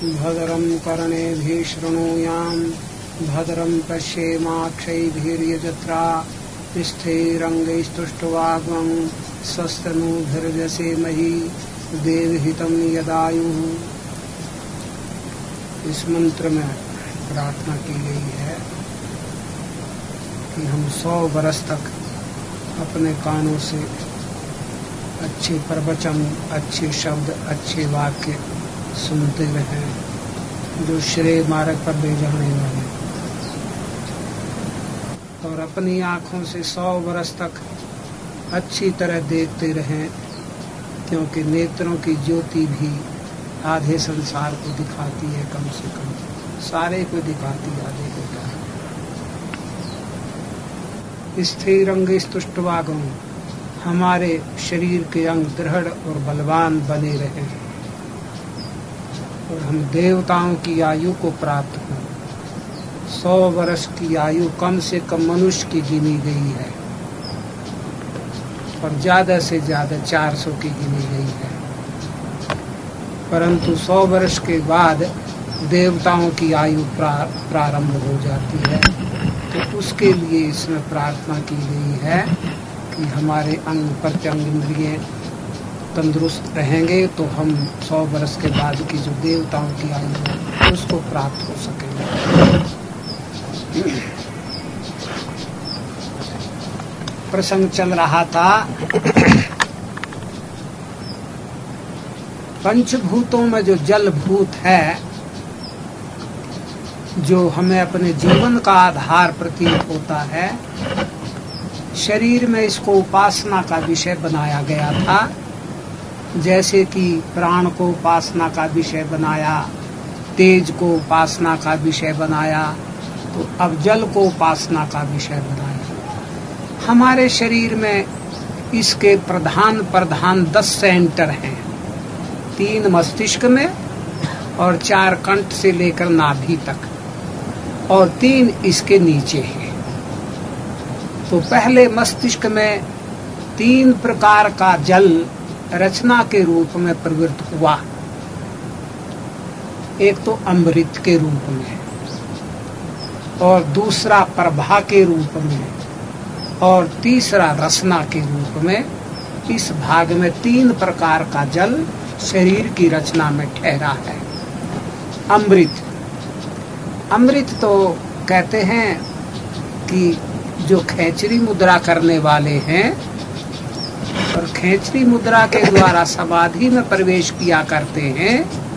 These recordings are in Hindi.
भद्रं कर्णेभिः शृणुयाम भद्रं पश्येमाक्षैर्यजत्रा स्थिरंगैस्तुष्टवाग्मं स्वस्तनूभिर्व्यसेमहि देवहितं यदायुः। इस मंत्र में प्रार्थना की गई है कि हम 100 वर्ष तक अपने कानों से अच्छे प्रवचन, अच्छे शब्द, अच्छे वाक्य सुनते रहें जो श्रेय मार्ग पर ले जाने वाले, और अपनी आँखों से 100 वर्ष तक अच्छी तरह देखते रहें, क्योंकि नेत्रों की ज्योति भी आधे संसार को दिखाती है, कम से कम सारे को दिखाती है, आधे को क्या। स्थिरंगैस्तुष्टवागम, हमारे शरीर के अंग दृढ़ और बलवान बने रहें और हम देवताओं की आयु को प्राप्त हों। 100 वर्ष की आयु कम से कम मनुष्य की गिनी गई है और ज्यादा से ज्यादा 400 की गिनी गई है, परंतु 100 वर्ष के बाद देवताओं की आयु प्रारंभ हो जाती है। तो उसके लिए इसमें प्रार्थना की गई है कि हमारे अंग प्रत्यंग इंद्रिय तंदुरुस्त रहेंगे तो हम 100 वर्ष के बाद की जो देवताओं की आयु है उसको प्राप्त हो सकेंगे। प्रसंग चल रहा था पंचभूतों में जो जल भूत है, जो हमें अपने जीवन का आधार प्रतीत होता है, शरीर में इसको उपासना का विषय बनाया गया था। जैसे कि प्राण को उपासना का विषय बनाया, तेज को उपासना का विषय बनाया, तो अब जल को उपासना का विषय बनाया। हमारे शरीर में इसके प्रधान 10 सेंटर हैं, 3 मस्तिष्क में और 4 कंठ से लेकर नाभि तक, और 3 इसके नीचे हैं। तो पहले मस्तिष्क में 3 प्रकार का जल रचना के रूप में प्रवृत्त हुआ। एक तो अमृत के रूप में, और दूसरा प्रभा के रूप में, और तीसरा रसना के रूप में। इस भाग में 3 प्रकार का जल शरीर की रचना में ठहरा है। अमृत तो कहते हैं कि जो खेचरी मुद्रा करने वाले हैं और खेचरी मुद्रा के द्वारा समाधि में प्रवेश किया करते हैं,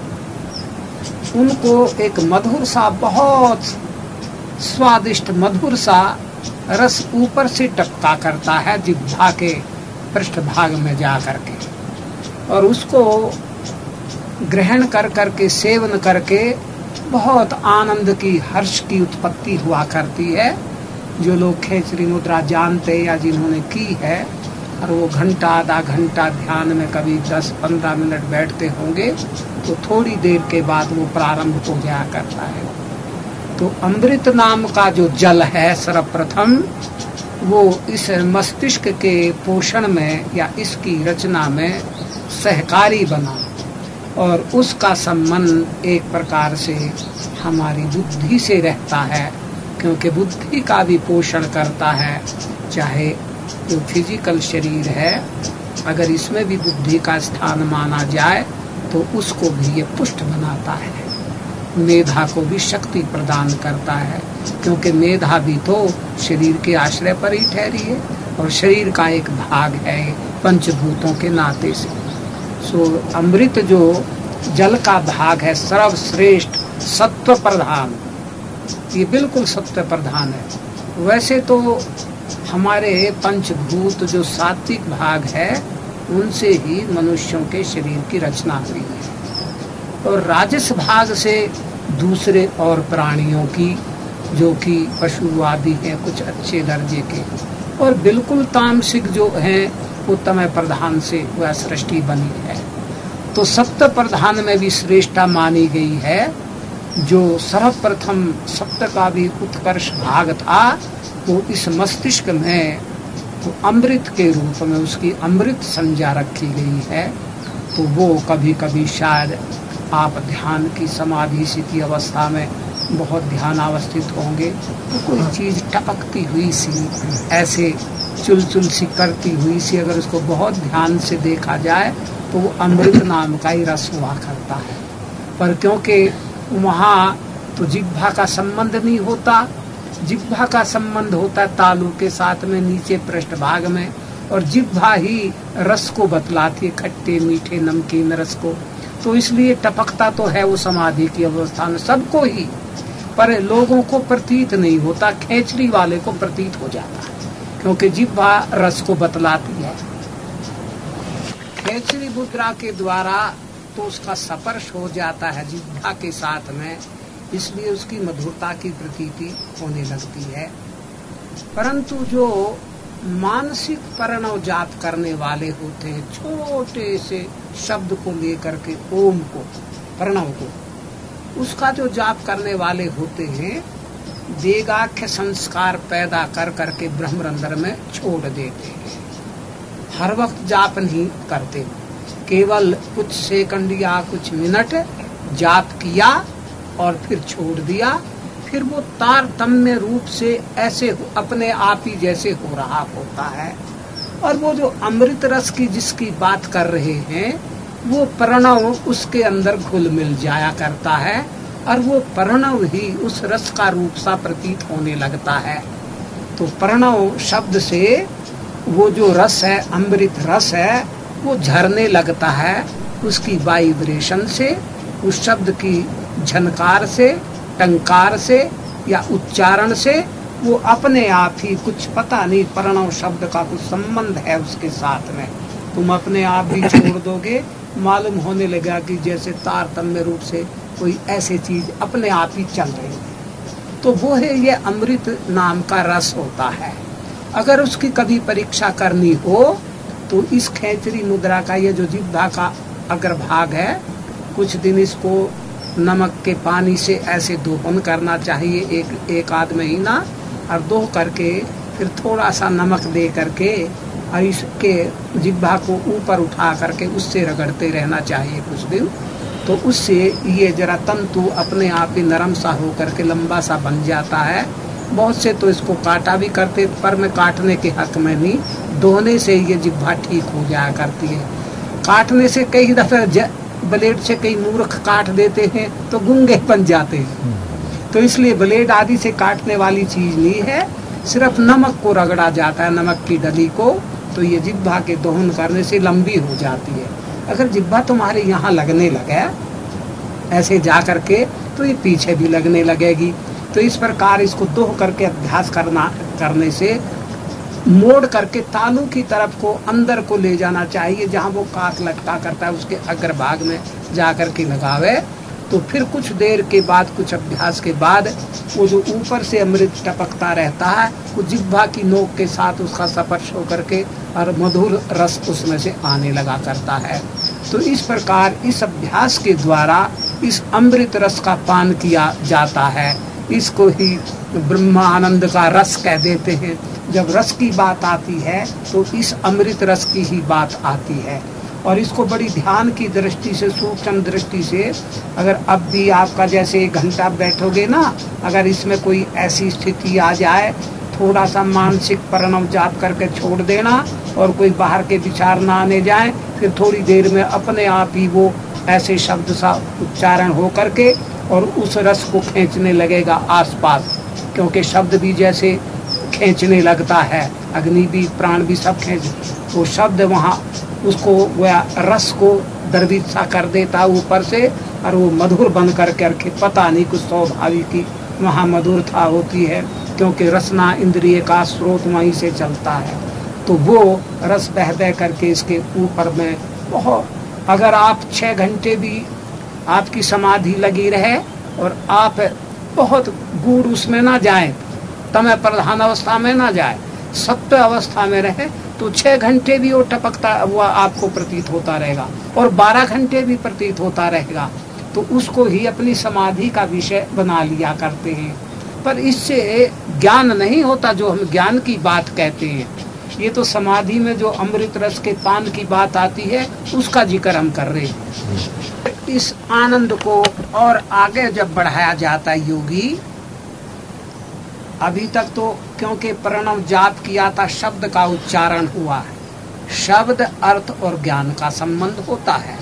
उनको एक मधुर सा, बहुत स्वादिष्ट मधुर सा रस ऊपर से टपका करता है जिह्वा के पृष्ठभाग में जा करके, और उसको ग्रहण कर करके, सेवन करके बहुत आनंद की, हर्ष की उत्पत्ति हुआ करती है। जो लोग खेचरी मुद्रा जानते या जिन्होंने की है, और वो घंटा आधा घंटा ध्यान में कभी 10-15 मिनट बैठते होंगे, तो थोड़ी देर के बाद वो प्रारंभ हो जाया करता है। तो अमृत नाम का जो जल है सर्वप्रथम, वो इस मस्तिष्क के पोषण में या इसकी रचना में सहकारी बना, और उसका संबंध एक प्रकार से हमारी बुद्धि से रहता है, क्योंकि बुद्धि का भी पोषण करता है। चाहे जो फिजिकल शरीर है, अगर इसमें भी बुद्धि का स्थान माना जाए तो उसको भी ये पुष्ट बनाता है, मेधा को भी शक्ति प्रदान करता है, क्योंकि मेधा भी तो शरीर के आश्रय पर ही ठहरी है और शरीर का एक भाग है पंचभूतों के नाते से। सो अमृत जो जल का भाग है, सर्वश्रेष्ठ सत्व प्रधान, ये बिल्कुल सत्व प्रधान है। वैसे तो हमारे पंचभूत जो सात्विक भाग है, उनसे ही मनुष्यों के शरीर की रचना हुई है, और राजस भाग से दूसरे और प्राणियों की, जो कि पशु आदि हैं कुछ अच्छे दर्जे के, और बिल्कुल तामसिक जो हैं उत्तम प्रधान से वह सृष्टि बनी है। तो सप्त प्रधान में भी श्रेष्ठता मानी गई है। जो सर्वप्रथम सप्त का भी उत्कर्ष भाग था, वो इस मस्तिष्क में तो अमृत के रूप में उसकी अमृत संज्ञा रखी गई है। तो वो कभी कभी शायद आप ध्यान की समाधि स्थिति अवस्था में बहुत ध्यानावस्थित होंगे तो कोई चीज़ टपकती हुई सी, ऐसे चुलचुल सी करती हुई सी, अगर उसको बहुत ध्यान से देखा जाए तो वो अमृत नाम का ही रस हुआ करता है। पर क्योंकि वहाँ तो जिह्वा का संबंध नहीं होता, जिह्वा का संबंध होता है तालु के साथ में नीचे पृष्ठभाग में, और जिह्वा ही रस को बतलाती है, खट्टे मीठे नमकीन रस को। तो इसलिए टपकता तो है वो समाधि की अवस्था में सबको ही, पर लोगों को प्रतीत नहीं होता, खेचरी वाले को प्रतीत हो जाता है क्योंकि जिह्वा रस को बतलाती है। खेचरी मुद्रा के द्वारा तो उसका स्पर्श हो जाता है जिह्वा के साथ में, इसलिए उसकी मधुरता की प्रतीति होने लगती है। परंतु जो मानसिक परिणव जात करने वाले होते हैं, छोटे से शब्द को लेकर के ओम को, प्रणव को, उसका जो जाप करने वाले होते हैं, देगाख्य संस्कार पैदा कर करके ब्रह्मरंध्र में छोड़ देते हैं। हर वक्त जाप नहीं करते, केवल कुछ सेकंड या कुछ मिनट जाप किया और फिर छोड़ दिया, फिर वो तारतम्य रूप से ऐसे अपने आप ही जैसे हो रहा होता है। और वो जो अमृत रस की जिसकी बात कर रहे हैं, वो प्रणव उसके अंदर घुल मिल जाया करता है और वो प्रणव ही उस रस का रूप सा प्रतीत होने लगता है। तो प्रणव शब्द से वो जो रस है, अमृत रस है, वो झरने लगता है उसकी वाइब्रेशन से, उस शब्द की झनकार से, टंकार से या उच्चारण से। वो अपने आप ही, कुछ पता नहीं, प्रणव शब्द का कुछ संबंध है उसके साथ में, तुम अपने आप भी छोड़ दोगे, मालूम होने लगा कि जैसे तारतम्य रूप से कोई ऐसी चीज अपने आप ही चल रही है। तो वो है ये अमृत नाम का रस होता है। अगर उसकी कभी परीक्षा करनी हो तो इस खेचरी मुद्रा का ये जो जिह्वा का अग्रभाग है, कुछ दिन इसको नमक के पानी से ऐसे दोहन करना चाहिए, एक आध महीना, और दोह करके फिर थोड़ा सा नमक दे करके और इसके जिह्वा को ऊपर उठा करके उससे रगड़ते रहना चाहिए कुछ दिन। तो उससे ये जरा तंतु अपने आप ही नरम सा हो करके लंबा सा बन जाता है। बहुत से तो इसको काटा भी करते, पर मैं काटने के हक में नहीं, दोहने से ये जिह्वा ठीक हो जाया करती है। काटने से कई दफे ब्लेड से कई मूर्ख काट देते हैं तो गुंगे बन जाते हैं। तो इसलिए ब्लेड आदि से काटने वाली चीज नहीं है, सिर्फ नमक को रगड़ा जाता है, नमक की डली को, तो ये जिह्वा के दोहन करने से लंबी हो जाती है। अगर जिह्वा तुम्हारे यहाँ लगने लगे ऐसे जा करके, तो ये पीछे भी लगने लगेगी। तो इस प्रकार इसको दोह करके अभ्यास करने से मोड़ करके तालू की तरफ को अंदर को ले जाना चाहिए, जहाँ वो काट लटका करता है उसके अग्रभाग में जा करके लगावे। तो फिर कुछ देर के बाद, कुछ अभ्यास के बाद, वो जो ऊपर से अमृत टपकता रहता है, वो जिह्वा की नोक के साथ उसका स्पर्श होकर के और मधुर रस उसमें से आने लगा करता है। तो इस प्रकार इस अभ्यास के द्वारा इस अमृत रस का पान किया जाता है। इसको ही ब्रह्मानंद का रस कह देते हैं। जब रस की बात आती है तो इस अमृत रस की ही बात आती है। और इसको बड़ी ध्यान की दृष्टि से, सूक्ष्म दृष्टि से, अगर अब भी आपका जैसे 1 घंटा बैठोगे ना, अगर इसमें कोई ऐसी स्थिति आ जाए, थोड़ा सा मानसिक परिणव जाप करके छोड़ देना और कोई बाहर के विचार ना आने जाए, फिर थोड़ी देर में अपने आप ही वो ऐसे शब्द सा उच्चारण हो करके और उस रस को खींचने लगेगा आसपास, क्योंकि शब्द भी जैसे खींचने लगता है, अग्नि भी, प्राण भी सब खींच, वो शब्द वहाँ उसको वह रस को द्रवित सा कर देता ऊपर से, और वो मधुर बन करके पता नहीं कुछ स्वाभाविक की वहाँ मधुरता होती है, क्योंकि रसना इंद्रिय का स्रोत वहीं से चलता है। तो वो रस बह बह करके इसके ऊपर में बहुत, अगर आप 6 घंटे भी आपकी समाधि लगी रहे और आप बहुत गूढ़ उसमें ना जाए, तमय प्रधान अवस्था में ना जाए, सत्य अवस्था में रहे, तो 6 घंटे भी वो टपकता हुआ आपको प्रतीत होता रहेगा और 12 घंटे भी प्रतीत होता रहेगा। तो उसको ही अपनी समाधि का विषय बना लिया करते हैं। पर इससे ज्ञान नहीं होता जो हम ज्ञान की बात कहते हैं। ये तो समाधि में जो अमृत रस के पान की बात आती है उसका जिक्र हम कर रहे हैं। इस आनंद को और आगे जब बढ़ाया जाता है योगी, अभी तक तो क्योंकि प्रणव जाप किया था, शब्द का उच्चारण हुआ है, शब्द अर्थ और ज्ञान का संबंध होता है।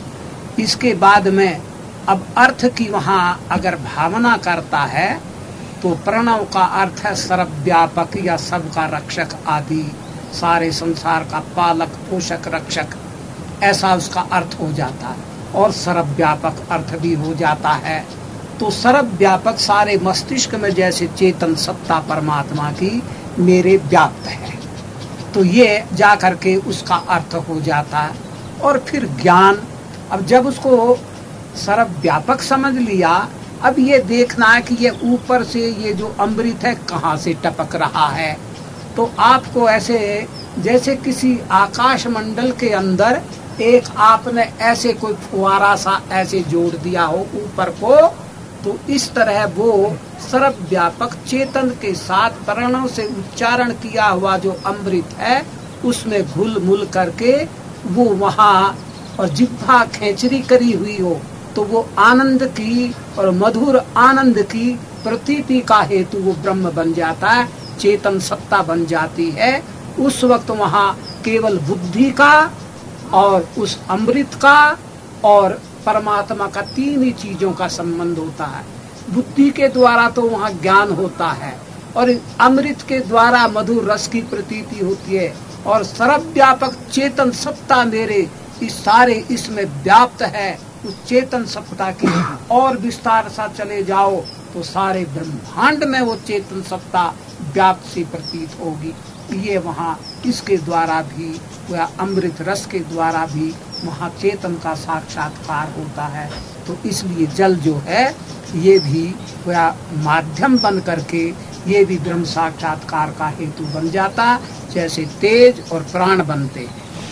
इसके बाद में अब अर्थ की वहां अगर भावना करता है तो प्रणव का अर्थ है सर्वव्यापक या सबका रक्षक आदि, सारे संसार का पालक पोषक रक्षक, ऐसा उसका अर्थ हो जाता है। और सर्वव्यापक अर्थ भी हो जाता है। तो सर्वव्यापक सारे मस्तिष्क में जैसे चेतन सत्ता परमात्मा की मेरे व्याप्त है, तो ये जा करके उसका अर्थ हो जाता है। और फिर ज्ञान, अब जब उसको सर्वव्यापक समझ लिया, अब ये देखना है कि ये ऊपर से ये जो अमृत है कहाँ से टपक रहा है। तो आपको ऐसे जैसे किसी आकाश मंडल के अंदर एक आपने ऐसे कोई फुवारा सा ऐसे जोड़ दिया हो ऊपर को, तो इस तरह वो सर्वव्यापक चेतन के साथ प्रणव से उच्चारण किया हुआ जो अमृत है उसमें घुल मुल करके वो वहाँ, और जिह्वा खेचरी करी हुई हो तो वो आनंद की और मधुर आनंद की प्रतीति का हेतु वो ब्रह्म बन जाता है, चेतन सत्ता बन जाती है। उस वक्त वहाँ केवल बुद्धि का और उस अमृत का और परमात्मा का तीन ही चीजों का संबंध होता है। बुद्धि के द्वारा तो वहाँ ज्ञान होता है और अमृत के द्वारा मधुर रस की प्रतीति होती है, और सर्वव्यापक चेतन सत्ता मेरे इस सारे इसमें व्याप्त है। उस चेतन सत्ता की और विस्तार सा चले जाओ तो सारे ब्रह्मांड में वो चेतन सत्ता व्याप्त सी प्रतीत होगी। ये वहाँ इसके द्वारा भी, वह अमृत रस के द्वारा भी वहाँ चेतन का साक्षात्कार होता है। तो इसलिए जल जो है ये भी वह माध्यम बन करके ये भी ब्रह्म साक्षात्कार का हेतु बन जाता, जैसे तेज और प्राण बनते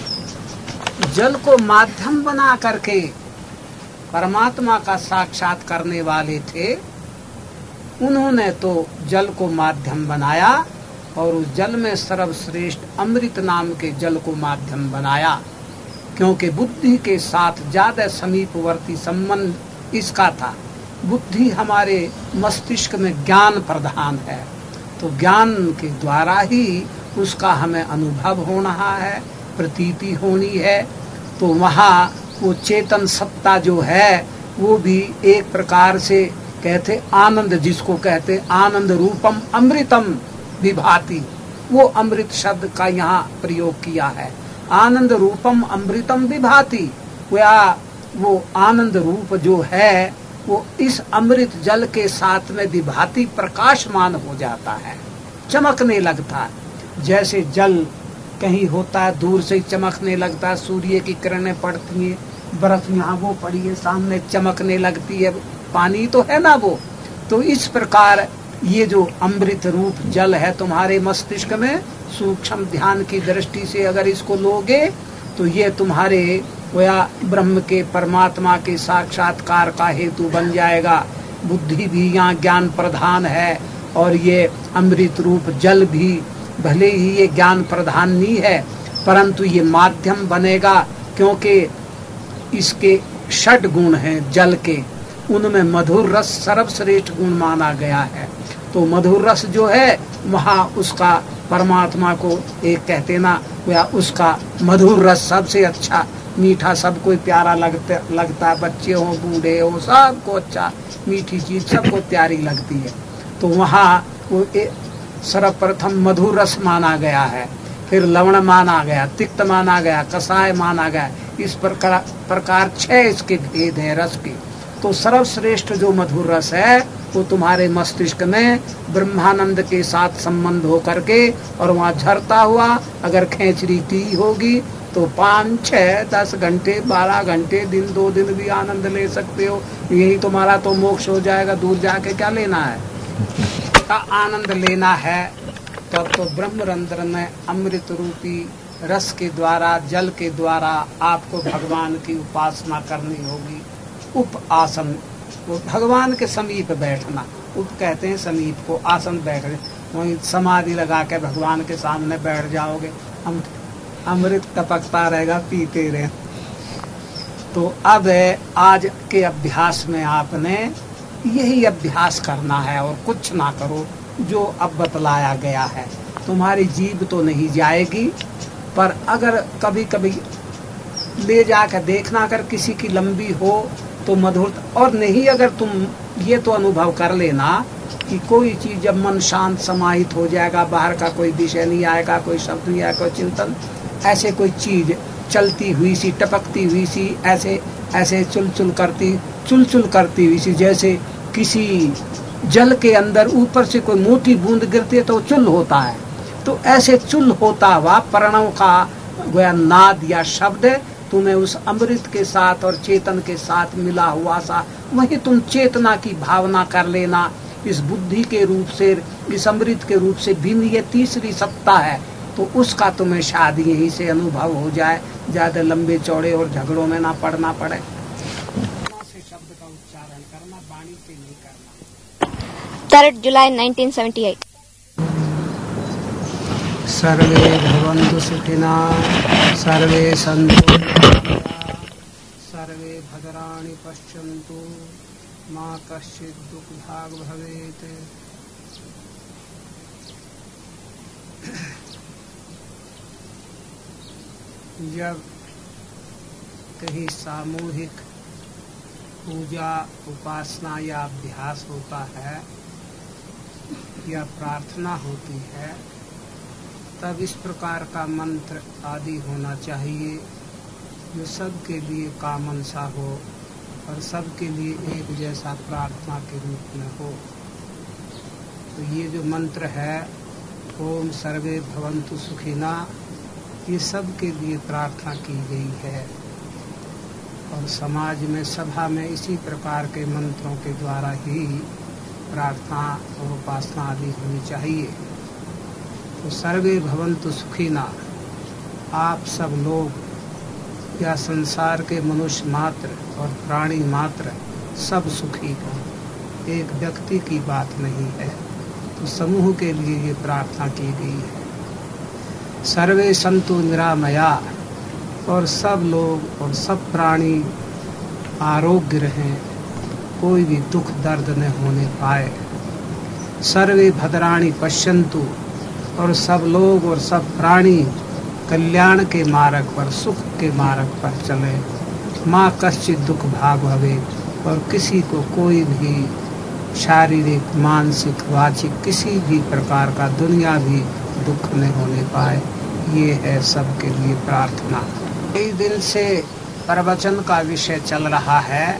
हैं। जल को माध्यम बना करके परमात्मा का साक्षात करने वाले थे, उन्होंने तो जल को माध्यम बनाया और उस जल में सर्वश्रेष्ठ अमृत नाम के जल को माध्यम बनाया, क्योंकि बुद्धि के साथ ज्यादा समीपवर्ती संबंध इसका था। बुद्धि हमारे मस्तिष्क में ज्ञान प्रधान है, तो ज्ञान के द्वारा ही उसका हमें अनुभव होना है, प्रतीति होनी है। तो वहाँ वो चेतन सत्ता जो है वो भी एक प्रकार से कहते आनंद, जिसको कहते आनंद रूपम अमृतम विभाति, वो अमृत शब्द का यहाँ प्रयोग किया है। आनंद रूपम अमृतम विभाति, वो आनंद रूप जो है वो इस अमृत जल के साथ में विभाति प्रकाशमान हो जाता है, चमकने लगता है। जैसे जल कहीं होता है दूर से चमकने लगता है, सूर्य की किरणें पड़ती हैं, बर्फ यहाँ वो पड़ी है सामने चमकने लगती है, पानी तो है ना वो। तो इस प्रकार ये जो अमृत रूप जल है तुम्हारे मस्तिष्क में, सूक्ष्म ध्यान की दृष्टि से अगर इसको लोगे तो ये तुम्हारे वया ब्रह्म के परमात्मा के साक्षात्कार का हेतु बन जाएगा। बुद्धि भी यहाँ ज्ञान प्रधान है और ये अमृत रूप जल भी भले ही ये ज्ञान प्रधान नहीं है, परंतु ये माध्यम बनेगा, क्योंकि इसके 6 गुण हैं जल के, उनमें मधुर रस सर्वश्रेष्ठ गुण माना गया है। तो मधुर रस जो है वहाँ उसका परमात्मा को एक कहते ना, या उसका मधुर रस सबसे अच्छा मीठा, सबको प्यारा लगता है, बच्चे हो बूढ़े हो सबको अच्छा मीठी चीज सबको प्यारी लगती है। तो वहाँ वो सर्वप्रथम मधुर रस माना गया है, फिर लवण माना गया, तिक्त माना गया, कसाय माना गया। इस प्रकार 6 इसके भेद हैं रस के। तो सर्वश्रेष्ठ जो मधुर रस है वो तुम्हारे मस्तिष्क में ब्रह्मानंद के साथ संबंध हो करके और वहाँ झरता हुआ अगर खेचरी की होगी तो 5, 6, 10 घंटे 12 घंटे दिन 2 दिन भी आनंद ले सकते हो। यही तुम्हारा तो मोक्ष हो जाएगा, दूर जाके क्या लेना है, का आनंद लेना है। तब तो ब्रह्मरंध्र में अमृत रूपी रस के द्वारा जल के द्वारा आपको भगवान की उपासना करनी होगी। उप आसन, वो भगवान के समीप बैठना, उप कहते हैं समीप को, आसन बैठने, वहीं समाधि लगा के भगवान के सामने बैठ जाओगे, अमृत टपकता रहेगा, पीते रहे। तो अब आज के अभ्यास में आपने यही अभ्यास करना है और कुछ ना करो जो अब बतलाया गया है। तुम्हारी जीभ तो नहीं जाएगी, पर अगर कभी कभी ले जाकर देखना, अगर किसी की लंबी हो तो मधुर, और नहीं अगर तुम ये तो अनुभव कर लेना कि कोई चीज जब मन शांत समाहित हो जाएगा, बाहर का कोई विषय नहीं आएगा, कोई शब्द नहीं आएगा, कोई चिंतन, ऐसे कोई चीज चलती हुई सी, टपकती हुई सी, ऐसे ऐसे चुलचुल करती हुई सी, जैसे किसी जल के अंदर ऊपर से कोई मोटी बूंद गिरती है तो चुल होता है, तो ऐसे चुल होता हुआ प्रणव का गोया नाद या शब्द तुम्हें उस अमृत के साथ और चेतन के साथ मिला हुआ सा, वही तुम चेतना की भावना कर लेना। इस बुद्धि के रूप से, इस अमृत के रूप से भिन्न ये तीसरी सत्ता है, तो उसका तुम्हें शायद यहीं से अनुभव हो जाए, ज्यादा लंबे चौड़े और झगड़ों में ना पड़ना पड़े। से शब्द का उच्चारण करना, वाणी से नहीं करना। 3 जुलाई 1978। सर्वे भवन्तु सुखिनः, सर्वे सन्तु निरामयाः, सर्वे भद्राणि पश्यन्तु, मा कश्चित् दुःखभाग् भवेत्। जब कहीं सामूहिक पूजा, उपासना या अभ्यास होता है या प्रार्थना होती है, तब इस प्रकार का मंत्र आदि होना चाहिए जो सबके लिए कामन सा हो और सबके लिए एक जैसा प्रार्थना के रूप में हो। तो ये जो मंत्र है ओम सर्वे भवन्तु सुखिनः, ये सबके लिए प्रार्थना की गई है और समाज में, सभा में इसी प्रकार के मंत्रों के द्वारा ही प्रार्थना और उपासना आदि होनी चाहिए। तो सर्वे भवन्तु सुखिनः, आप सब लोग या संसार के मनुष्य मात्र और प्राणी मात्र सब सुखी हों, एक व्यक्ति की बात नहीं है, तो समूह के लिए ये प्रार्थना की गई है। सर्वे सन्तु निरामयाः, और सब लोग और सब प्राणी आरोग्य रहें, कोई भी दुख दर्द न होने पाए। सर्वे भद्राणि पश्यन्तु, और सब लोग और सब प्राणी कल्याण के मार्ग पर, सुख के मार्ग पर चले। माँ कश्चित् दुख भाग भवेत्, और किसी को कोई भी शारीरिक, मानसिक, वाचिक किसी भी प्रकार का दुनिया भी दुख न होने पाए। ये है सबके लिए प्रार्थना। कई दिन से प्रवचन का विषय चल रहा है।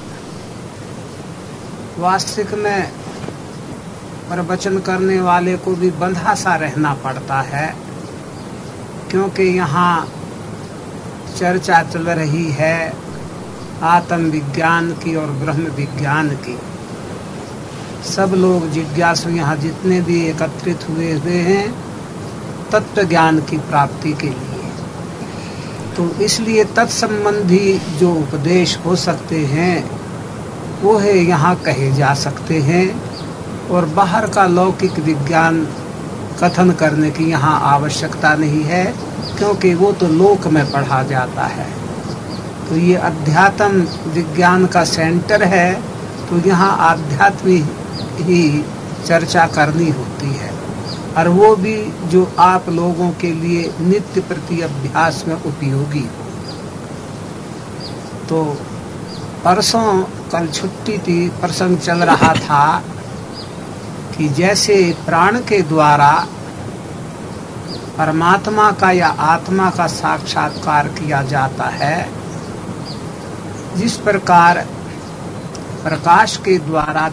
वास्तविक में प्रवचन करने वाले को भी बंधा सा रहना पड़ता है, क्योंकि यहाँ चर्चा चल रही है आत्म विज्ञान की और ब्रह्म विज्ञान की। सब लोग जिज्ञासु यहाँ जितने भी एकत्रित हुए हैं तत्व ज्ञान की प्राप्ति के लिए, तो इसलिए तत्संबंधी जो उपदेश हो सकते हैं वो है यहाँ कहे जा सकते हैं, और बाहर का लौकिक विज्ञान कथन करने की यहाँ आवश्यकता नहीं है, क्योंकि वो तो लोक में पढ़ा जाता है। तो ये अध्यात्म विज्ञान का सेंटर है, तो यहाँ आध्यात्म ही चर्चा करनी होती है, और वो भी जो आप लोगों के लिए नित्य प्रति अभ्यास में उपयोगी हो। तो परसों, कल छुट्टी थी, प्रसंग चल रहा था कि जैसे प्राण के द्वारा परमात्मा का या आत्मा का साक्षात्कार किया जाता है, जिस प्रकार प्रकाश के द्वारा